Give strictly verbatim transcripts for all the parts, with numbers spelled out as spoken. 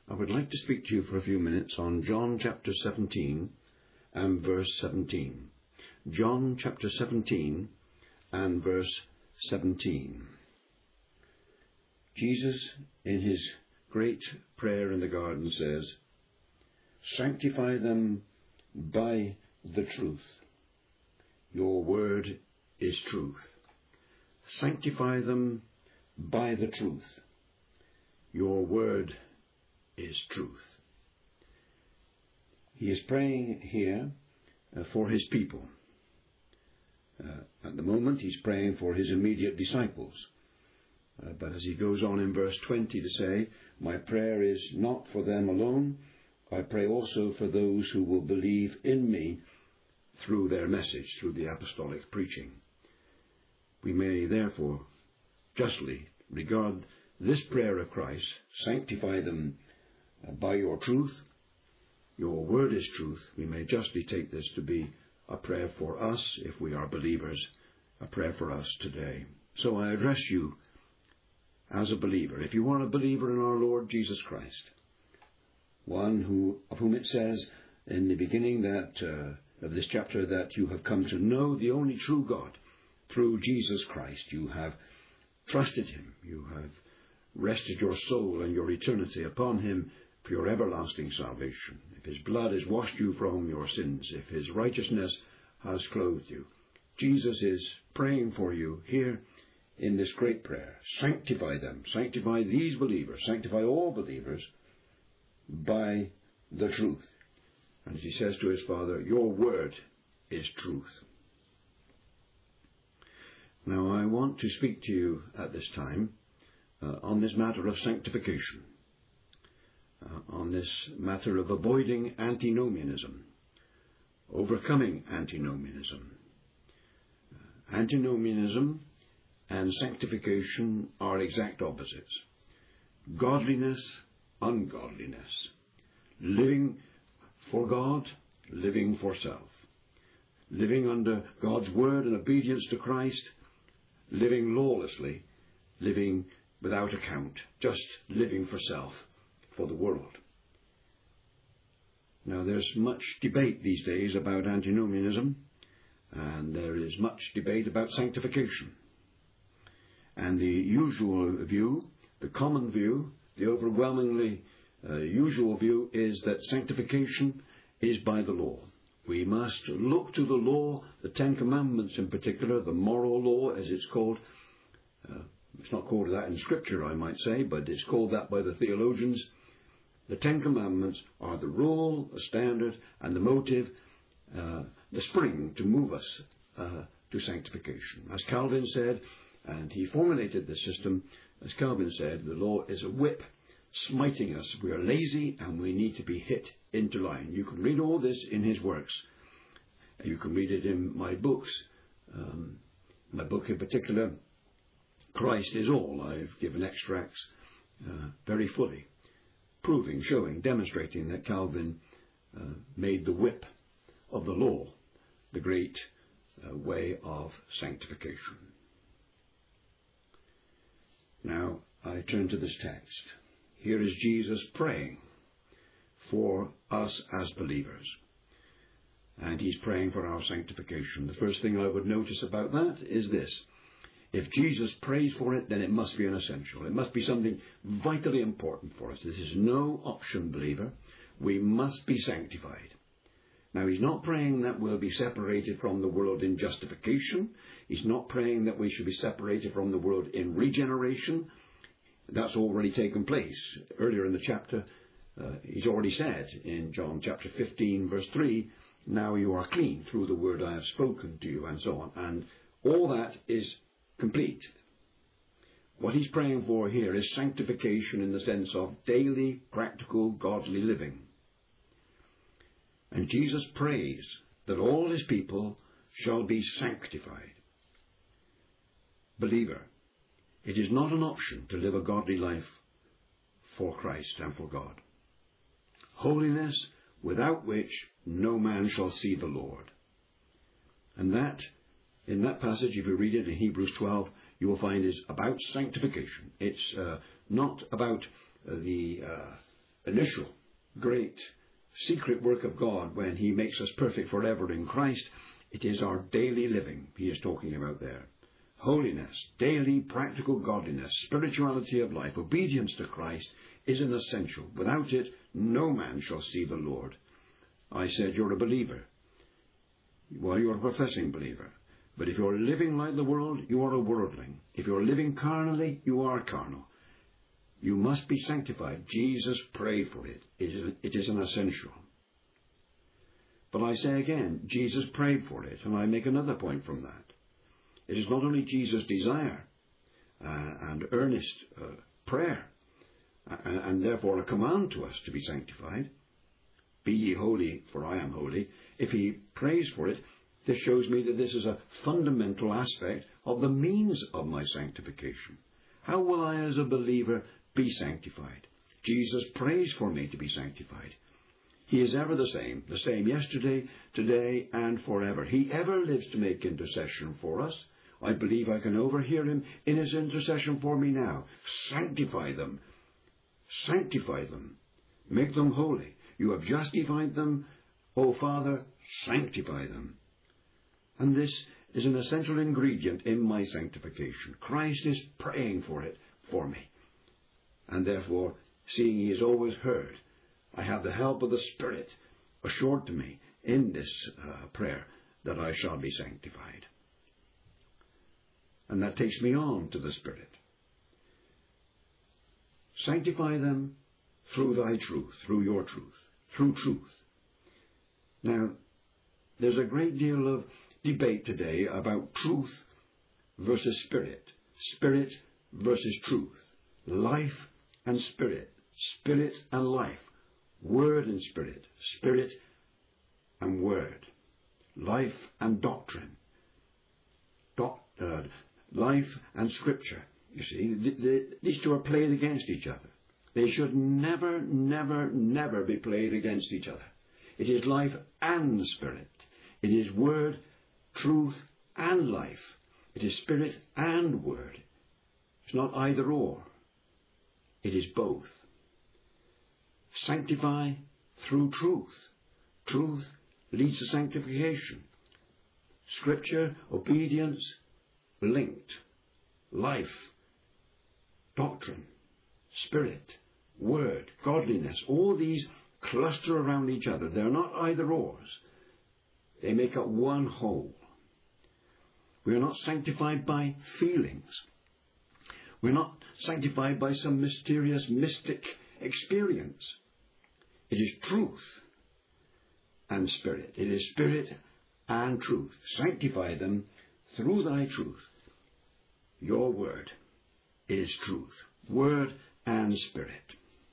I would like to speak to you for a few minutes on John chapter seventeen and verse seventeen. John chapter seventeen and verse seventeen. Jesus, in his great prayer in the garden, says, "Sanctify them by the truth. Your word is truth." Sanctify them by the truth. Your word is truth. He is praying here uh, for his people. Uh, at the moment he's praying for his immediate disciples. Uh, but as he goes on in verse twenty to say, "My prayer is not for them alone. I pray also for those who will believe in me through their message, through the apostolic preaching." We may therefore justly regard this prayer of Christ, "Sanctify them by your truth. Your word is truth." We may justly take this to be a prayer for us, if we are believers, a prayer for us today. So I address you as a believer. If you are a believer in our Lord Jesus Christ, one who of whom it says in the beginning that uh, of this chapter that you have come to know the only true God through Jesus Christ, you have trusted him, you have rested your soul and your eternity upon him for your everlasting salvation. If his blood has washed you from your sins, if his righteousness has clothed you, Jesus is praying for you here in this great prayer. Sanctify them, sanctify these believers, sanctify all believers by the truth. And as he says to his Father, your word is truth. Now I want to speak to you at this time uh, on this matter of sanctification, uh, on this matter of avoiding antinomianism, overcoming antinomianism. Uh, antinomianism and sanctification are exact opposites. Godliness, ungodliness. Living for God, living for self. Living under God's word and obedience to Christ, living lawlessly, living without account, just living for self, for the world. Now there's much debate these days about antinomianism, and there is much debate about sanctification. And the usual view, the common view, the overwhelmingly uh, usual view is that sanctification is by the law. We must look to the law, the Ten Commandments in particular, the moral law as it's called. Uh, it's not called that in Scripture, I might say, but it's called that by the theologians. The Ten Commandments are the rule, the standard, and the motive, uh, the spring to move us uh, to sanctification. As Calvin said, and he formulated the system, as Calvin said, the law is a whip smiting us. We are lazy and we need to be hit into line. You can read all this in his works. You can read it in my books. Um, my book in particular, Christ is All. I've given extracts uh, very fully, proving, showing, demonstrating that Calvin uh, made the whip of the law the great uh, way of sanctification. Now I turn to this text. Here is Jesus praying for us as believers. And he's praying for our sanctification. The first thing I would notice about that is this. If Jesus prays for it, then it must be an essential. It must be something vitally important for us. This is no option, believer. We must be sanctified. Now, he's not praying that we'll be separated from the world in justification. He's not praying that we should be separated from the world in regeneration. That's already taken place. Earlier in the chapter, uh, he's already said in John chapter fifteen, verse three, "Now you are clean through the word I have spoken to you," and so on. And all that is complete. What he's praying for here is sanctification in the sense of daily, practical, godly living. And Jesus prays that all his people shall be sanctified. Believer, it is not an option to live a godly life for Christ and for God. Holiness, without which no man shall see the Lord. And that, in that passage, if you read it in Hebrews twelve, you will find is about sanctification. It's uh, not about uh, the uh, initial, great, secret work of God when he makes us perfect forever in Christ, it is our daily living he is talking about there. Holiness, daily practical godliness, spirituality of life, obedience to Christ is an essential. Without it, no man shall see the Lord. I said you're a believer. Well, you're a professing believer. But if you're living like the world, you are a worldling. If you're living carnally, you are carnal. You must be sanctified. Jesus prayed for it. It is, it is an essential. But I say again, Jesus prayed for it, and I make another point from that. It is not only Jesus' desire uh, and earnest uh, prayer, uh, and therefore a command to us to be sanctified. Be ye holy, for I am holy. If he prays for it, this shows me that this is a fundamental aspect of the means of my sanctification. How will I as a believer be sanctified? Jesus prays for me to be sanctified. He is ever the same, the same yesterday, today, and forever. He ever lives to make intercession for us. I believe I can overhear him in his intercession for me now. Sanctify them. Sanctify them. Make them holy. You have justified them. O Father, sanctify them. And this is an essential ingredient in my sanctification. Christ is praying for it for me. And therefore, seeing he is always heard, I have the help of the Spirit assured to me in this uh, prayer that I shall be sanctified. And that takes me on to the Spirit. Sanctify them through thy truth, through your truth, through truth. Now, there's a great deal of debate today about truth versus spirit, spirit versus truth, life and spirit, spirit and life, word and spirit, spirit and word, life and doctrine, doc, uh, life and scripture. You see, the, the, these two are played against each other. They should never, never, never be played against each other. It is life and spirit. It is word, truth and life. It is spirit and word. It's not either or. It is both. Sanctify through truth. Truth leads to sanctification. Scripture, obedience, linked. Life, doctrine, spirit, word, godliness, all these cluster around each other. They're not either ors. They make up one whole. We are not sanctified by feelings. We're not sanctified by some mysterious, mystic experience. It is truth and spirit. It is spirit and truth. Sanctify them through thy truth. Your word is truth. Word and spirit.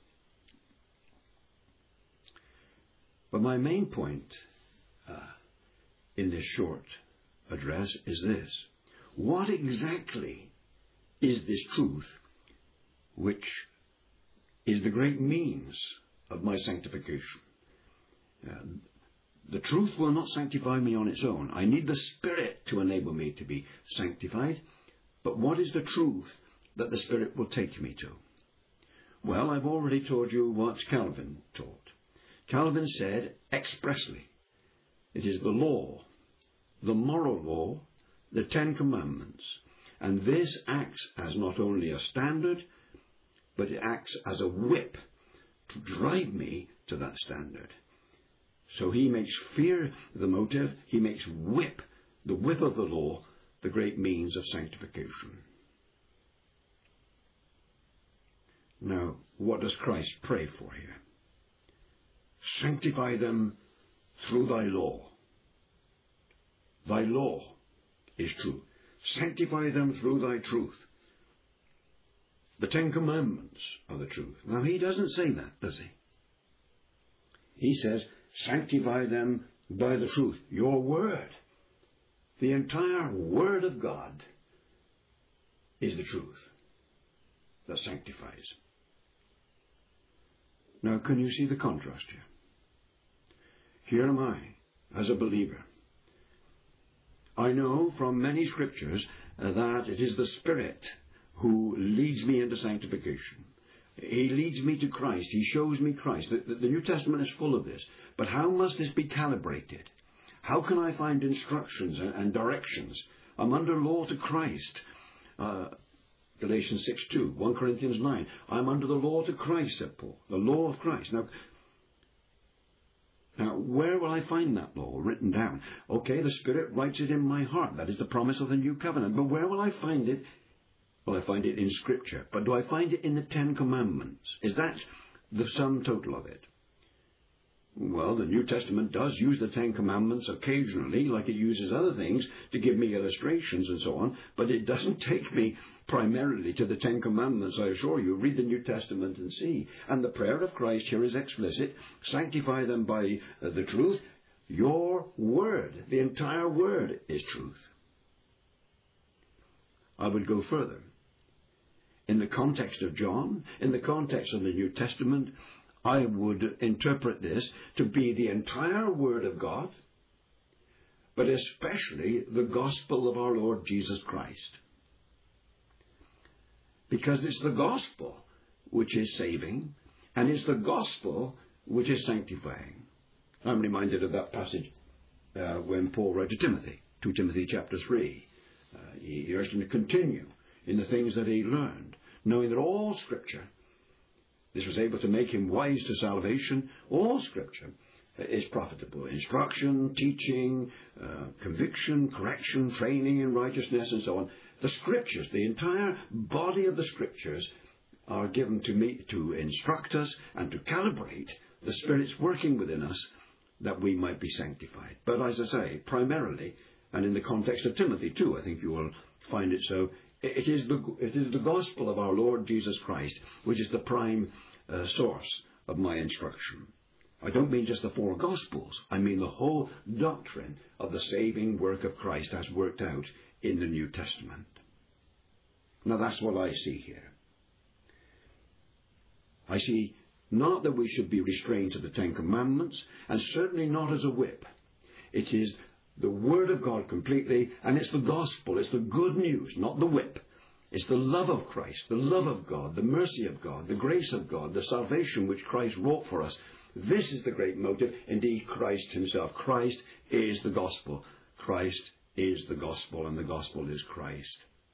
But my main point uh, in this short address is this. What exactly is this truth which is the great means of my sanctification? Uh, the truth will not sanctify me on its own. I need the Spirit to enable me to be sanctified. But what is the truth that the Spirit will take me to? Well, I've already told you what Calvin taught. Calvin said expressly, it is the law, the moral law, the Ten Commandments, and this acts as not only a standard, but it acts as a whip to drive me to that standard. So he makes fear the motive, he makes whip, the whip of the law, the great means of sanctification. Now, what does Christ pray for here? Sanctify them through thy law. Thy law is true. Sanctify them through thy truth. The Ten Commandments are the truth. Now, he doesn't say that, does he? He says, sanctify them by the truth. Your word. The entire Word of God is the truth that sanctifies. Now, can you see the contrast here? Here am I, as a believer. I know from many scriptures uh, that it is the Spirit who leads me into sanctification. He leads me to Christ. He shows me Christ. The, the, the New Testament is full of this. But how must this be calibrated? How can I find instructions and, and directions? I'm under law to Christ. Uh, Galatians six two, First Corinthians nine. I'm under the law to Christ, said Paul. The law of Christ. Now, now, where will I find that law written down? Okay, the Spirit writes it in my heart. That is the promise of the new covenant. But where will I find it? Well, I find it in Scripture. But do I find it in the Ten Commandments? Is that the sum total of it? Well, the New Testament does use the Ten Commandments occasionally, like it uses other things, to give me illustrations and so on, but it doesn't take me primarily to the Ten Commandments, I assure you. Read the New Testament and see. And the prayer of Christ here is explicit. Sanctify them by uh, the truth. Your word, the entire word, is truth. I would go further. In the context of John, in the context of the New Testament, I would interpret this to be the entire Word of God, but especially the gospel of our Lord Jesus Christ. Because it's the gospel which is saving, and it's the gospel which is sanctifying. I'm reminded of that passage uh, when Paul wrote to Timothy, Second Timothy chapter three. Uh, he, he urged him to continue in the things that he learned, knowing that all Scripture, this was able to make him wise to salvation. All Scripture is profitable. Instruction, teaching, uh, conviction, correction, training in righteousness, and so on. The Scriptures, the entire body of the Scriptures, are given to me to instruct us and to calibrate the Spirit's working within us that we might be sanctified. But as I say, primarily, and in the context of Timothy too, I think you will find it so, It is, the, it is the gospel of our Lord Jesus Christ which is the prime uh, source of my instruction. I don't mean just the four Gospels. I mean the whole doctrine of the saving work of Christ as worked out in the New Testament. Now that's what I see here. I see not that we should be restrained to the Ten Commandments, and certainly not as a whip. It is the Word of God completely, and it's the gospel, it's the good news, not the whip. It's the love of Christ, the love of God, the mercy of God, the grace of God, the salvation which Christ wrought for us. This is the great motive. Indeed, Christ himself. Christ is the gospel. Christ is the gospel, and the gospel is Christ.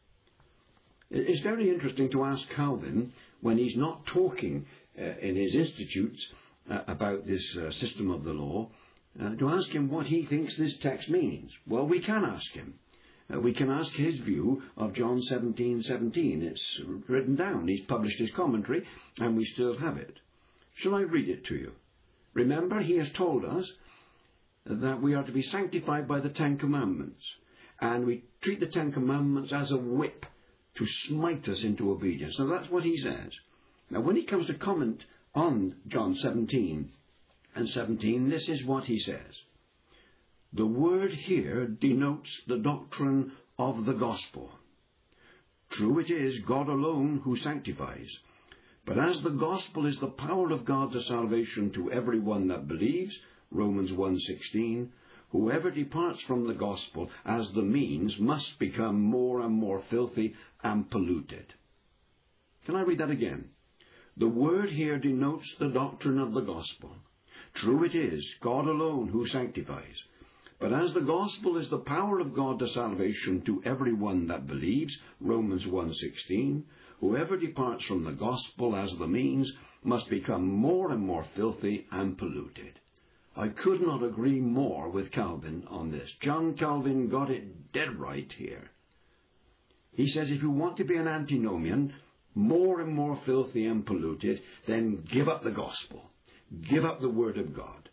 It's very interesting to ask Calvin, when he's not talking uh, in his institutes uh, about this uh, system of the law, Uh, to ask him what he thinks this text means. Well, we can ask him. Uh, we can ask his view of John seventeen seventeen. It's written down. He's published his commentary, and we still have it. Shall I read it to you? Remember, he has told us that we are to be sanctified by the Ten Commandments, and we treat the Ten Commandments as a whip to smite us into obedience. Now, that's what he says. Now, when he comes to comment on John seventeen and seventeen, this is what he says. The word here denotes the doctrine of the gospel. True it is God alone who sanctifies, but as the gospel is the power of God to salvation to everyone that believes, Romans one sixteen, whoever departs from the gospel as the means must become more and more filthy and polluted. Can I read that again? The word here denotes the doctrine of the gospel. True it is, God alone who sanctifies. But as the gospel is the power of God to salvation to everyone that believes, Romans one sixteen, whoever departs from the gospel as the means must become more and more filthy and polluted. I could not agree more with Calvin on this. John Calvin got it dead right here. He says if you want to be an antinomian, more and more filthy and polluted, then give up the gospel. Give up the Word of God.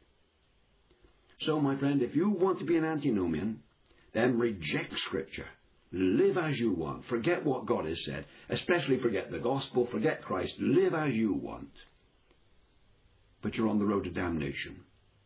So, my friend, if you want to be an antinomian, then reject Scripture. Live as you want. Forget what God has said. Especially forget the gospel. Forget Christ. Live as you want. But you're on the road to damnation.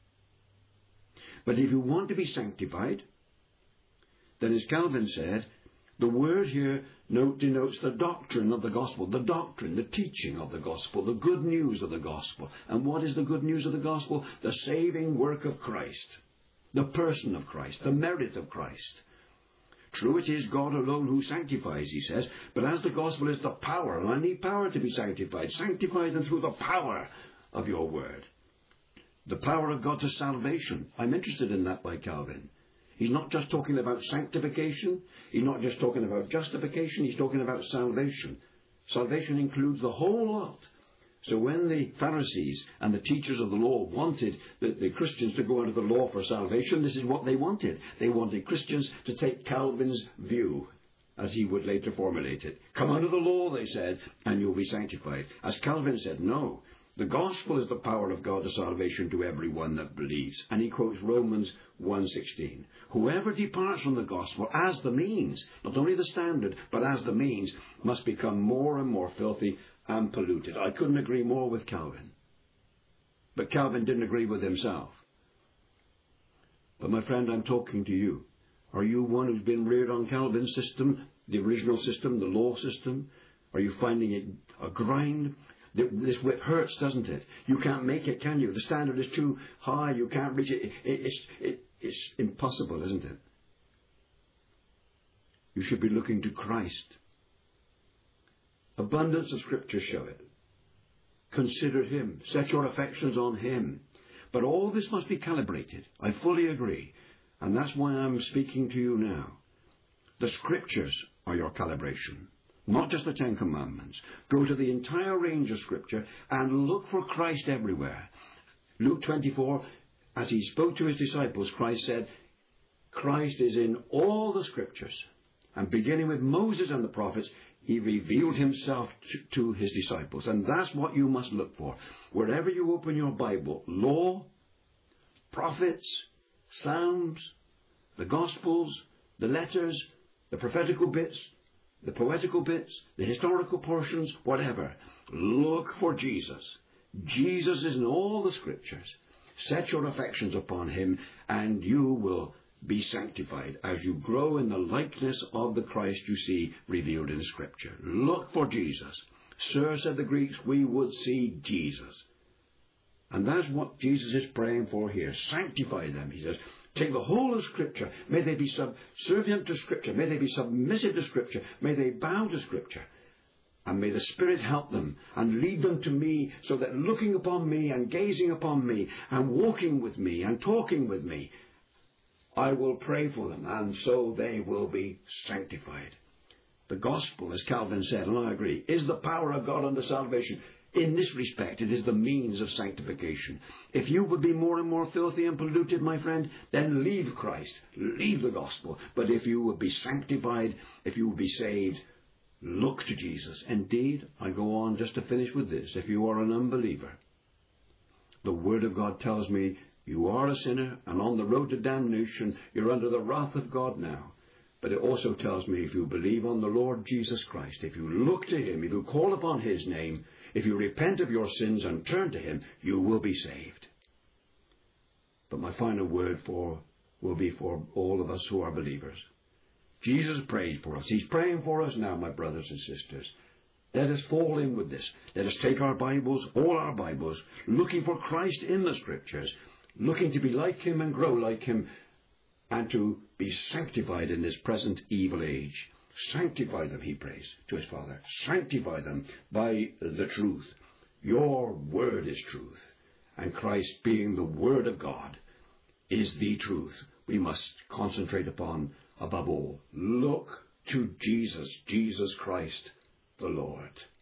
But if you want to be sanctified, then as Calvin said, the word here note denotes the doctrine of the gospel, the doctrine, the teaching of the gospel, the good news of the gospel. And what is the good news of the gospel? The saving work of Christ, the person of Christ, the merit of Christ. True, it is God alone who sanctifies, he says, but as the gospel is the power, and I need power to be sanctified, sanctify them through the power of your word. The power of God to salvation. I'm interested in that by Calvin. He's not just talking about sanctification. He's not just talking about justification. He's talking about salvation. Salvation includes the whole lot. So when the Pharisees and the teachers of the law wanted the, the Christians to go under the law for salvation, this is what they wanted. They wanted Christians to take Calvin's view, as he would later formulate it. Come under the law, they said, and you'll be sanctified. As Calvin said, no. The gospel is the power of God to salvation to everyone that believes. And he quotes Romans one sixteen. Whoever departs from the gospel as the means, not only the standard, but as the means, must become more and more filthy and polluted. I couldn't agree more with Calvin. But Calvin didn't agree with himself. But my friend, I'm talking to you. Are you one who's been reared on Calvin's system, the original system, the law system? Are you finding it a grind? This whip hurts, doesn't it? You can't make it, can you? The standard is too high. You can't reach it. it, it it's, it it's impossible, isn't it? You should be looking to Christ. Abundance of Scripture show it. Consider Him. Set your affections on Him. But all this must be calibrated. I fully agree. And that's why I'm speaking to you now. The Scriptures are your calibration. Not just the Ten Commandments. Go to the entire range of Scripture and look for Christ everywhere. Luke twenty-four, as He spoke to His disciples, Christ said, Christ is in all the Scriptures. And beginning with Moses and the prophets, He revealed Himself to, to His disciples. And that's what you must look for. Wherever you open your Bible, law, prophets, Psalms, the Gospels, the letters, the prophetical bits, the poetical bits, the historical portions, whatever. Look for Jesus. Jesus is in all the Scriptures. Set your affections upon Him, and you will be sanctified as you grow in the likeness of the Christ you see revealed in Scripture. Look for Jesus. Sir, said the Greeks, we would see Jesus. And that's what Jesus is praying for here. Sanctify them, he says. Take the whole of Scripture. May they be subservient to Scripture. May they be submissive to Scripture. May they bow to Scripture. And may the Spirit help them and lead them to me, so that looking upon me and gazing upon me and walking with me and talking with me, I will pray for them, and so they will be sanctified. The gospel, as Calvin said, and I agree, is the power of God unto salvation. In this respect, it is the means of sanctification. If you would be more and more filthy and polluted, my friend, then leave Christ, leave the gospel. But if you would be sanctified, if you would be saved, look to Jesus. Indeed, I go on just to finish with this. If you are an unbeliever, the Word of God tells me you are a sinner, and on the road to damnation, you're under the wrath of God now. But it also tells me if you believe on the Lord Jesus Christ, if you look to Him, if you call upon His name, if you repent of your sins and turn to Him, you will be saved. But my final word for will be for all of us who are believers. Jesus prays for us. He's praying for us now, my brothers and sisters. Let us fall in with this. Let us take our Bibles, all our Bibles, looking for Christ in the Scriptures, looking to be like Him and grow like Him, and to be sanctified in this present evil age. Sanctify them, he prays to his Father. Sanctify them by the truth. Your word is truth. And Christ, being the Word of God, is the truth we must concentrate upon above all. Look to Jesus, Jesus Christ the Lord.